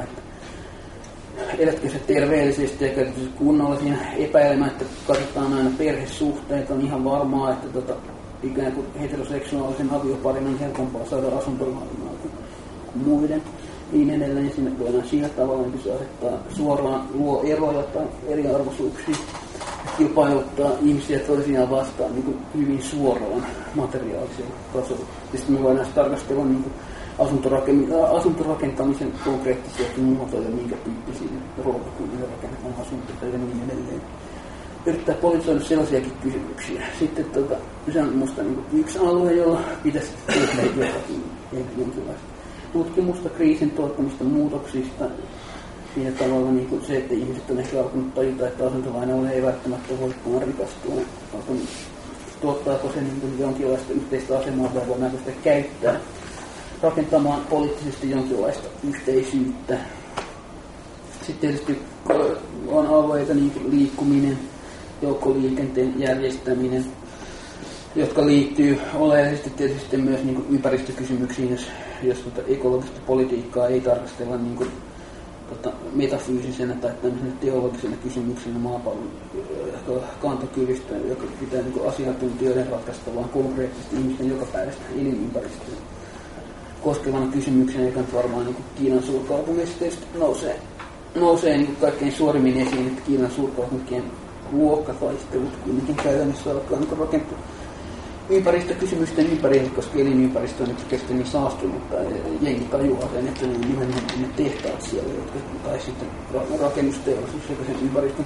Elätkö se terveellisesti ja käytössä kunnolla siinä epäilemättä, katsotaan aina perhesuhteita, on ihan varmaa, että ikään kuin heteroseksuaalisen avioparin on helpompaa saada asuntolainaa kuin muiden. Niin edelleen, ja sinne voidaan sillä tavalla, että se asettaa suoraan, luo eroja tai eriarvoisuuksia ja kilpailuttaa ihmisiä toisiaan vastaan niin kuin hyvin suoraan materiaalisella tasolla. Ja sitten me voidaan tarkastella niin kuin asuntorakentamisen konkreettisia muotoja, minkä tyyppisiä ruokakunnilla rakennetaan asuntoja ja niin edelleen. Yrittää politisoida sellaisiakin kysymyksiä. Sitten se on minusta niin yksi alue, jolla pitäisi tehdä jotakin jonkinlaista tutkimusta kriisin tuottamista muutoksista. Siinä tavalla niin kuin se, että ihmiset on ehkä alkanut tajuta, että asuntolainalla ei välttämättä voikaan rikastua. Tuottaako se niin kuin jonkinlaista yhteistä asemaa vai voidaanko sitä käyttää rakentamaan poliittisesti jonkinlaista yhteisyyttä. Sitten tietysti on alueita niin kuin liikkuminen, joukkoliikenteen järjestäminen, jotka liittyy oleellisesti tietysti myös niin kuin ympäristökysymyksiin, jos ekologista politiikkaa ei tarkastella niin kuin, metafyysisenä tai tämmöisenä teologisena kysymyksenä maapallon kantokyvystä, joka pitää niin kuin asiantuntijoiden ratkaista vaan konkreettisesti ihmisten jokapäiväistä elinympäristöä koskevana kysymyksenä, joka nyt varmaan niin kuin Kiinan suurkaupungeissa nousee niin kuin kaikkein suorimmin esiin, että Kiinan suurkaupunkien luokkataistelut kuitenkin käytännössä alkaa niin rakentua ympäristökysymysten ympärille, koska elinympäristö on yksinkertaisesti niin saastunutta ja jengi tajuaa sen, että ne on nimenomaan ne tehtaat siellä, tai sitten rakennusteollisuus, joka sen ympäristön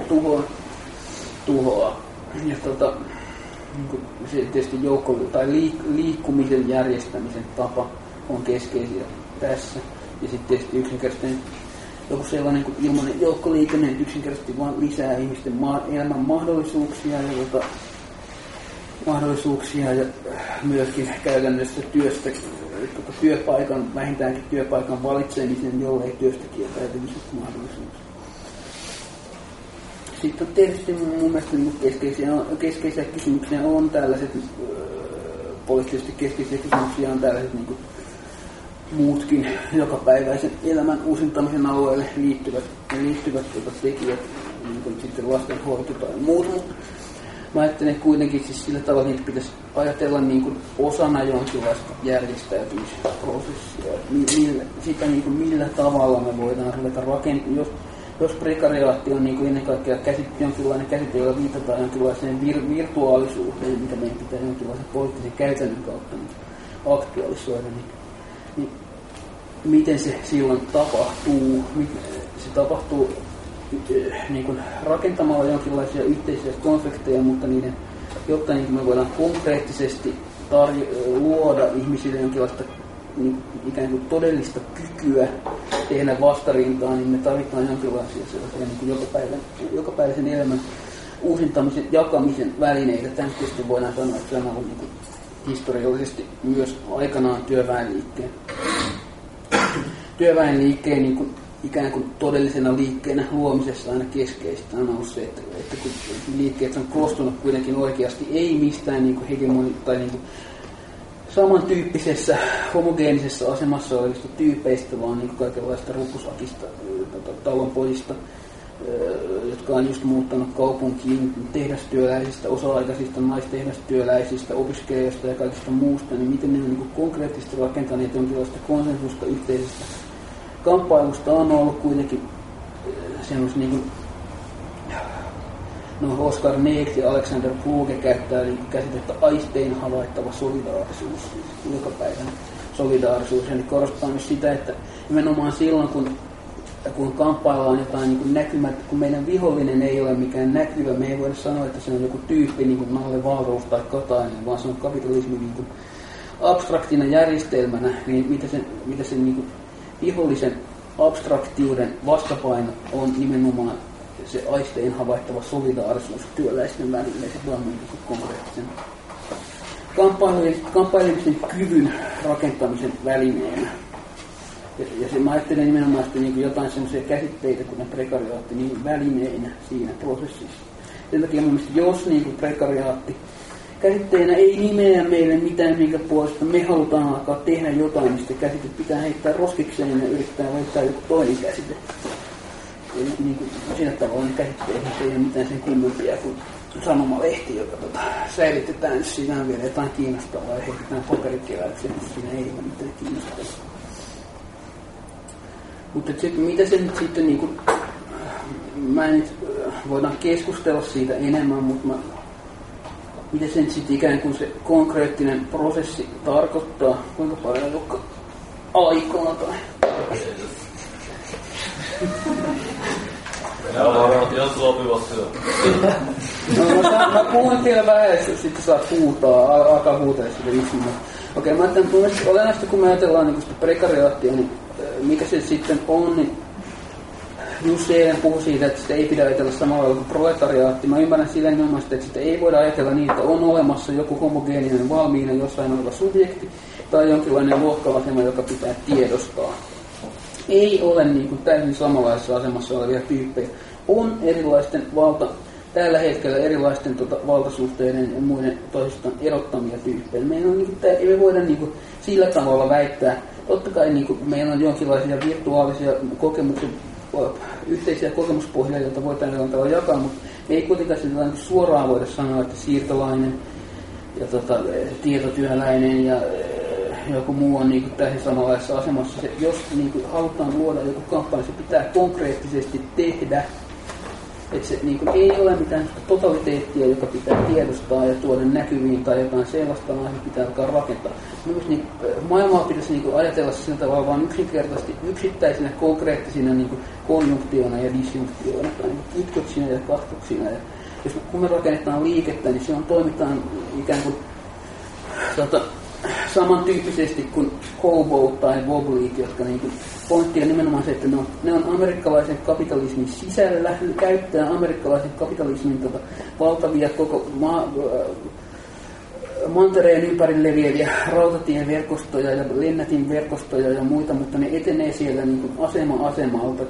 tuhoaa. Ja niin kuin se tietysti liikkumisen järjestämisen tapa on keskeisiä tässä. Ja sitten tietysti yksinkertaisesti joku sellainen kuin ilmainen joukkoliikenne yksinkertaisesti vaan lisää ihmisten elämän mahdollisuuksia ja myöskin käytännössä vähintäänkin työpaikan valitsemisen, jollei työstä kieltäytymisen mahdollisuuksia. Sitten tietysti mun mielestä keskeisiä kysymyksiä on tällaiset, poliittisesti keskeisiä kysymyksiä on tällaiset niin kuin muutkin jokapäiväisen elämän uusintamisen alueelle liittyvät tekijät, niin kuin sitten lastenhoito tai muut. Mä ajattelen kuitenkin siis sillä tavalla, että pitäisi ajatella niin kuin osana jonkinlaista järjestäytymisprosessia. Sitä niin kuin millä tavalla me voidaan ruveta rakentaa. Jos prekariaatti on niin kuin ennen kaikkea jonkinlainen käsite, jolla viitataan jonkinlaiseen virtuaalisuuteen, mitä meidän pitää jonkinlaisen poliittisen käytännön kautta aktualisoida, niin miten se silloin tapahtuu? Se tapahtuu niin kuin rakentamalla jonkinlaisia yhteisiä konflikteja, mutta jotta niin me voidaan konkreettisesti luoda ihmisille jonkinlaista niin ikään kuin todellista kykyä tehdä vastarintaa, niin me tarvitaan jonkinlaisia sellaisia niin jokapäiväisen elämän uusintamisen, jakamisen välineitä. Tämän tietysti voidaan sanoa, että se on ollut niin historiallisesti myös aikanaan työväenliikkeen niin kuin ikään kuin todellisena liikkeenä luomisessa aina keskeistä on ollut se, että kun liikkeet on koostunut kuitenkin oikeasti ei mistään niin kuin tai niin kuin samantyyppisessä homogeenisessä asemassa olevista tyypeistä, vaan niin kuin kaikenlaista rupusakista, talonpojista, jotka on just muuttanut kaupunkiin tehdastyöläisistä, osa-aikaisista naistehdastyöläisistä, opiskelijoista ja kaikista muusta, niin miten ne on niin konkreettisesti rakentaneet jonkinlaista konsensusta yhteisestä kamppailusta on ollut kuitenkin semmoista niin kuin, no Oskar Neekt ja Alexander Kluge käyttää käsitettä aistein havaittava solidaarisuus, jokapäiväinen solidaarisuus, eli korostaa myös sitä, että nimenomaan silloin, kun kamppaillaan jotain niin näkymät, kun meidän vihollinen ei ole mikään näkyvä, me ei voida sanoa, että se on joku tyyppi niin kuin Nalle Wahlroos tai Katainen, vaan se on kapitalismi niin kuin abstraktina järjestelmänä, niin mitä sen niin kuin vihollisen abstraktiuden vastapaino on nimenomaan se aistein havaittava solidaarisuus työläisten välillä, se vaan niin konkreettisen kamppailemisen kyvyn rakentamisen välineenä. Ja se, mä ajattelen nimenomaan sitten niin jotain semmoisia käsitteitä, kuten prekariaatti, niin välineinä siinä prosessissa. Sen takia mun mielestä, jos niin prekariaatti käsitteenä ei nimeä meille mitään, minkä puolesta me halutaan alkaa tehdä jotain, niin sitten käsite pitää heittää roskikseen ja yrittää löytää joku toinen käsite. Eli niin kuin sillä tavalla ne käsitteet ei ole mitään sen kummempia kuin sanomalehti, joka säilytetään, siinä on vielä jotain kiinnostavaa ja heitetään paperikevääkseen, mutta siinä ei ole mitään kiinnostavaa. Mutta mitä se nyt sitten, niin kuin, mä en nyt, voidaan keskustella siitä enemmän, mutta mitä se nyt sitten ikään kuin se konkreettinen prosessi tarkoittaa, kuinka paljon vaikka aikaa tai... Jos sopivat hyvä. No, mä puhun vielä vähän, ja sitten saat huutaa, alkaa huutaa sitä yksin. Okei, mä ajattelen, että olennaista kun me ajatellaan niin sitä prekariaattia, niin mikä se sitten on, niin Jussi eilen puhui siitä, että sitä ei pidä ajatella samalla kuin proletariaatti. Mä ymmärrän sillä nimenomaan sitä, että sitä ei voida ajatella niin, että on olemassa joku homogeeninen valmiina jossain oleva subjekti tai jonkinlainen lohkavasema, joka pitää tiedostaa. Ei ole niin kuin täysin samanlaisessa asemassa olevia tyyppejä. On erilaisten tällä hetkellä erilaisten valtasuhteiden ja muiden toisistaan erottamia tyyppejä. Meillä on, niin kuin, ei me voida niin kuin, sillä tavalla väittää. Totta kai niin kuin, meillä on jonkinlaisia virtuaalisia yhteisiä kokemuspohjia, joita voidaan jollain tavalla jakaa, mutta me ei kuitenkaan sitä niin suoraan voida sanoa, että siirtolainen ja tietotyöläinen ja joku muu on niin kuin täysin samanlaisessa asemassa. Jos niin kuin halutaan luoda joku kampanja, se pitää konkreettisesti tehdä. Että se niin kuin ei ole mitään totaliteettia, joka pitää tiedostaa ja tuoda näkyviin tai jotain sellaista, vaan se pitää alkaa rakentaa. Myös niin, maailmaa pitäisi niin kuin ajatella sillä tavalla vaan yksinkertaisesti yksittäisinä konkreettisina niin kuin konjunktiona ja disjunktiona tai niin kytköksinä ja katkoksina. Ja jos kun me rakennetaan liikettä, niin silloin toimitaan ikään kuin samantyyppisesti kuin Hobo tai Wobbliit, jotka niin kuin pointti on nimenomaan se, että ne on amerikkalaisen kapitalismin sisällä, käyttää amerikkalaisen kapitalismin valtavia koko mantereen ympäri leviäviä rautatieverkostoja ja lennätinverkostoja ja muita, mutta ne etenee siellä niin kuin asemalta,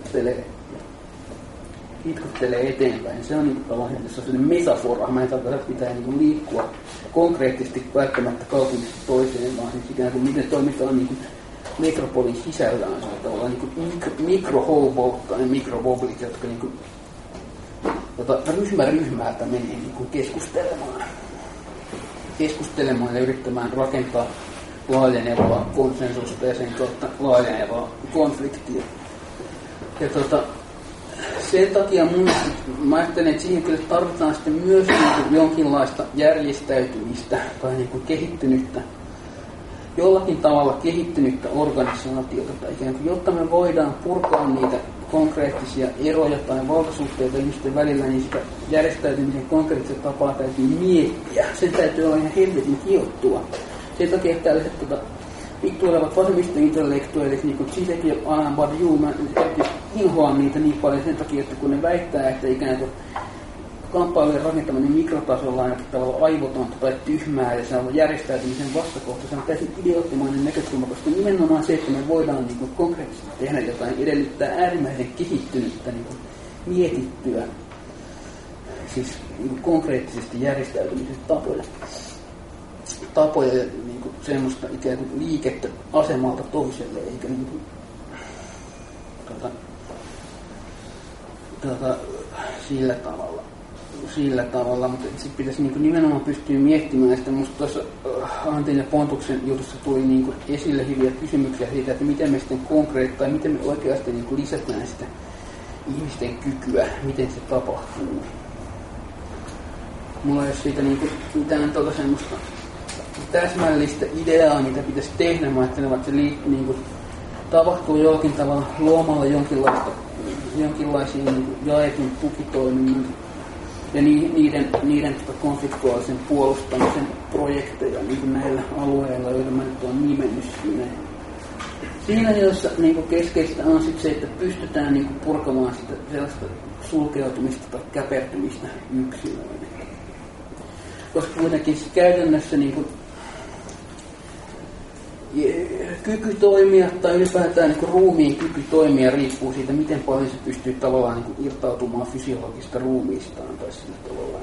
kitkuttelee eteenpäin. Se on niin kuin tavallaan sellainen metafora. Mä en tarkoita, että pitää niin kuin liikkua konkreettisesti välttämättä kaupungista toiseen, vaan siis ikään kuin miten toimitaan niin kuin metropolin sisällä on tavallaan niin mikrohobot tai mikrovoblit, jotka niin kuin, ryhmältä menee niin kuin keskustelemaan ja yrittämään rakentaa laajenevaa konsensusta ja sen kautta laajenevaa konfliktia. Ja sen takia mä ajattelen, että siihen kyllä tarvitaan sitten myös niin jonkinlaista järjestäytymistä tai niin kuin kehittynyttä, jollakin tavalla kehittynyttä organisaatiota, tai ikään kuin, jotta me voidaan purkaa niitä konkreettisia eroja tai valtasuhteita ihmisten välillä, niin sitä järjestäytymisen konkreettista tapaa täytyy miettiä. Sen täytyy olla ihan helvetin kiottua. Sen takia tällaiset vittuilevat vasemmistointellektuaalit, niin kuin Zizek ja Alain Badiou, mä inhoan niitä niin paljon sen takia, että kun ne väittää, että ikään kuin kamppailujen rakentaminen mikrotasolla on jokin tavalla aivotonta tai tyhmää ja se on järjestäytymisen vastakohta. Se on täysin idioottimainen näkökulma, koska nimenomaan se, että me voidaan niin kuin konkreettisesti tehdä jotain, edellyttää äärimmäisen kehittynyttä, niin kuin mietittyä, siis niin kuin konkreettisesti järjestäytymisen tapoja ja niin kuin semmoista ikään kuin liikettä asemalta toiselle, eikä niin kuin, sillä tavalla, mutta sitten pitäisi niin nimenomaan pystyä miettimään sitä. Musta tuossa Antin ja Pontuksen jutussa tuli niin esille hyviä kysymyksiä siitä, että miten me sitten tai miten me oikeasti niin lisätään sitä ihmisten kykyä, miten se tapahtuu. Mulla ei ole siitä niin mitään semmoista täsmällistä ideaa, mitä pitäisi tehdä. Mä ajattelen, että se niin tapahtuu jollakin tavalla luomalla jonkinlaisia niin jaetun tukitoiminnan ja niiden konfliktuaalisen puolustamisen projekteja niin näillä alueilla, joita mä nyt olen nimennyt siinä jossa niin keskeistä on sit se, että pystytään niin purkamaan sitä sellaista sulkeutumista tai käpertymistä yksilöille. Koska kuitenkin käytännössä niin kyky toimia tai ylipäätään niin ruumiin kyky toimia riippuu siitä, miten paljon se pystyy tavallaan niin irtautumaan fysiologista ruumiistaan tai sillä tavalla.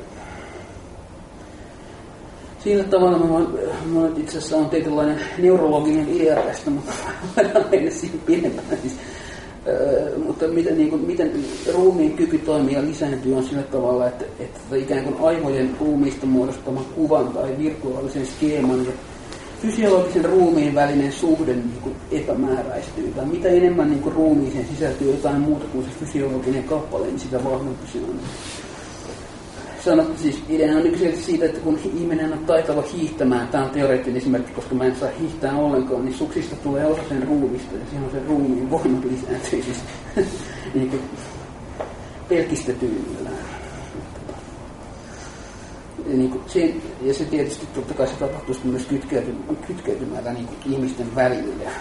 Sillä tavalla mä itse asiassa on tietynlainen neurologinen idea tästä, mutta voidaan mennä siihen pidempään. Mutta miten ruumiin kyky toimia lisääntyy on sillä tavalla, että ikään kuin aivojen ruumiista muodostaman kuvan tai virtuaalisen skeeman ja fysiologisen ruumiin välinen suhde niin epämääräistyy. Tai mitä enemmän niin ruumiiseen sisältyy jotain muuta kuin se fysiologinen kappale, niin sitä vahvempi se on. Sanottu siis ideana on yksilöllisesti siitä, että kun ihminen on taitava hiihtämään, tämä on teoreettinen esimerkki, koska mä en saa hiihtää ollenkaan, niin suksista tulee osa sen ruumista ja silloin sen ruumiin voimat lisääntyy siis niin pelkistetyimmillään. Ja se tietysti totta kai se tapahtuu myös kytkeytymällä niin ihmisten välillä.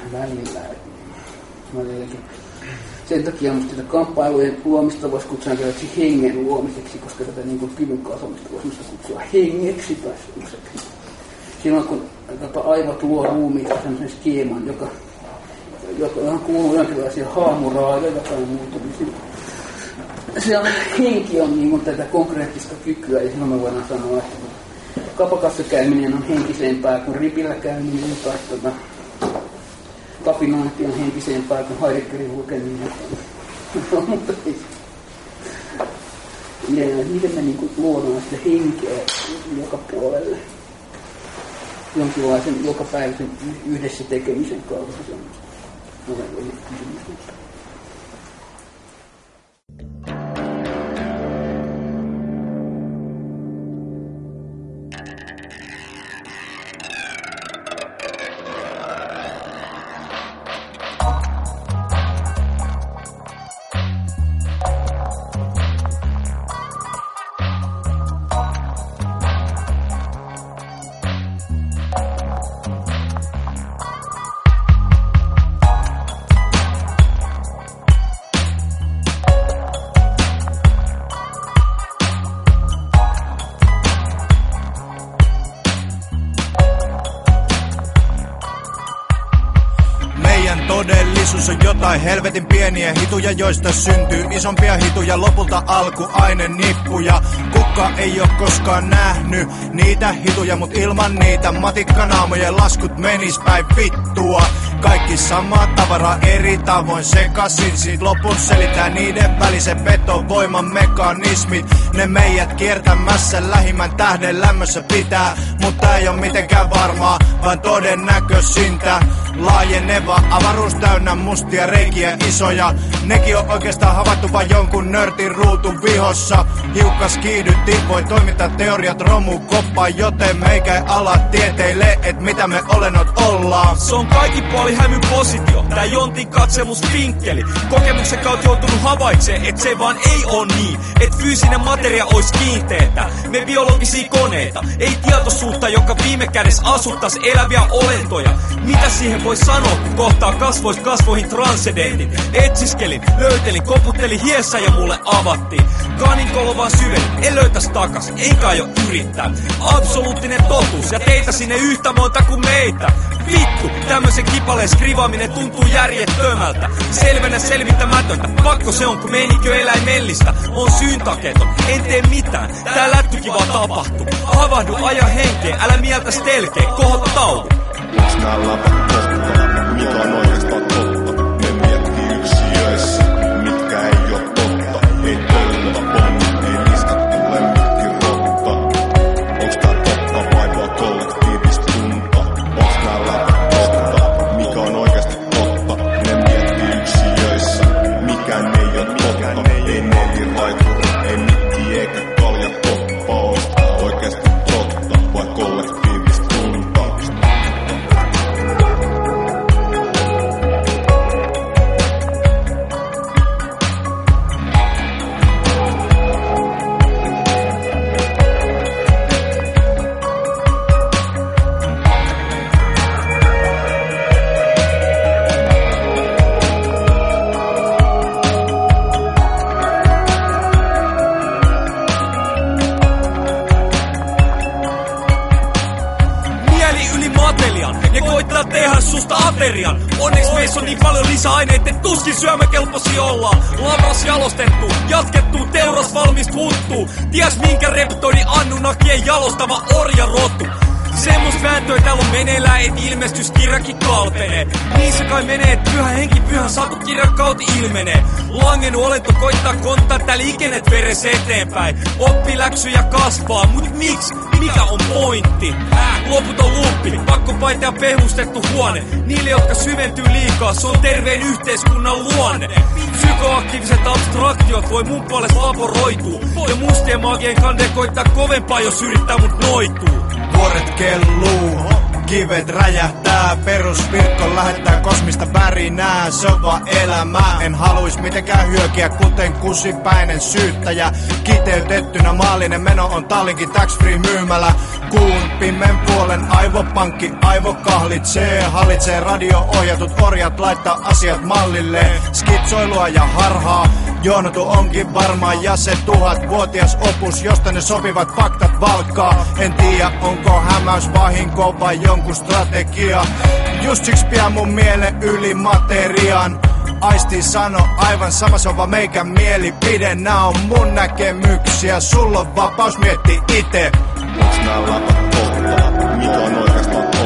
Sen takia minusta tätä kamppailujen luomista voisi kutsua hengen luomiseksi, koska tätä niin kyvyn kasvamista voisi kutsua hengeksi tai semmoiseksi. Silloin kun aivot luo ruumiista semmoisen skeeman, johon kuuluu jonkinlaisia haamuraajoja tai muuta, niin se on, henki on niin tätä konkreettista kykyä, ja silloin me voidaan sanoa, että kapakassa käyminen on henkisempää kuin ripillä käyminen, tai kapinointi on henkisempää kuin Heideggerin lukeminen. Mutta miten me niin luodaan sitä henkeä joka puolelle, jonkinlaisen jokapäiväisen yhdessä tekemisen kautta semmoista. Todellisuus on jotain helvetin pieniä hituja, joista syntyy isompia hituja. Lopulta alkuaine nippuja. Kuka ei oo koskaan nähnyt niitä hituja, mut ilman niitä matikkanaamojen laskut menis päin vittua. Kaikki samaa tavaraa eri tavoin sekasin. Sit lopun selitää niiden välisen vetovoiman mekanismit. Ne meijät kiertämässä lähimmän tähden lämmössä pitää. Mutta ei oo mitenkään varmaa, vaan todennäköisintä. Laajeneva avaruus täynnä mustia reikiä isoja. Nekin on oikeastaan havaittu vain jonkun nörtin ruutun vihossa. Hiukkas kiihdytti, voi toimittaa teoriat romukoppaan, joten meikä ei ala tieteille, et mitä me olennot ollaan. Se on kaikin puoli hämyn positio, tää jontin katsemusvinkkeli. Kokemuksen kautta joutunut havaitsee, et se vaan ei oo niin, et fyysinen materia ois kiinteetä. Me biologisia koneita, ei tietoisuutta, joka viime kädessä asuttais eläviä olentoja. Mitä siihen voi sanoa, kun kohtaa kasvoihin transcendentin? Etsiskelin, löytelin, koputtelin hiessä ja mulle avattiin. Kaninkolo vaan syveni, en löytäis takas, enkä aio yrittää. Absoluuttinen totuus ja teitä sinne yhtä monta kuin meitä. Vittu, tämmösen kipaleen skrivaaminen tuntuu järjettömältä. Selvänä selvittämätöntä, pakko se on kun meinikö eläimellistä. On syyntaketon, en tee mitään, tää lättykin vaan tapahtuu. Havahdu, aja henkeä, älä mieltä stelkeä, kohota taudu. Onks nää läpät totta? Mikä on oikeastaan totta? Ne miettii yksiöissä, mitkä ei oo totta. Ei aterian. Onneksi meissä on niin paljon lisäaineita, et tuskin syömäkelpoisia ollaan. Lavras jalostettu, jatkettu, teuras valmis huttuu. Ties minkä reptoni Annunakien jalostava orjarotu. Semmos vääntöä täällä on meneillään, et ilmestyskirjakin kalpenee. Niin se kai menee, et pyhä henki, pyhän satukirjan kautta ilmenee. Langennut olento koittaa konttaa tää liikennet veres eteenpäin. Oppiläksyjä kasvaa, mut miksi? Mikä on pointti? Loputon luuppi, pakkopaita ja pehmustettu huone. Niille, jotka syventyy liikaa, se on terveen yhteiskunnan luonne. Psykoaktiiviset abstraktiot voi mun puolesta vaporoituu. Ja mustien magien kande koittaa kovempaa, jos yrittää mut noituu. Vuoret kelluu, kivet räjähtää, perusvirkko lähettää kosmista värinää. Se on vaan elämää, en haluis mitenkään hyökiä kuten kusipäinen syyttäjä. Kiteytettynä maallinen meno on Tallinkin tax-free myymälä. Kuun pimeän puolen aivopankki aivokahlitsee. Hallitsee radio-ohjatut orjat laittaa asiat mallille. Skitsoilua ja harhaa, joonotu onkin varmaan ja se 1000-vuotias opus, josta ne sopivat faktat valkkaa. En tiedä onko hämäys vahinko vai jonkun strategia. Just siksi pian mun mielen yli materiaan. Aisti sano aivan sama, se on vaan meikän mielipide. Nää on mun näkemyksiä, sulla on vapaus mietti ite. Onks nää läpät totta? Mikä on oikeastaan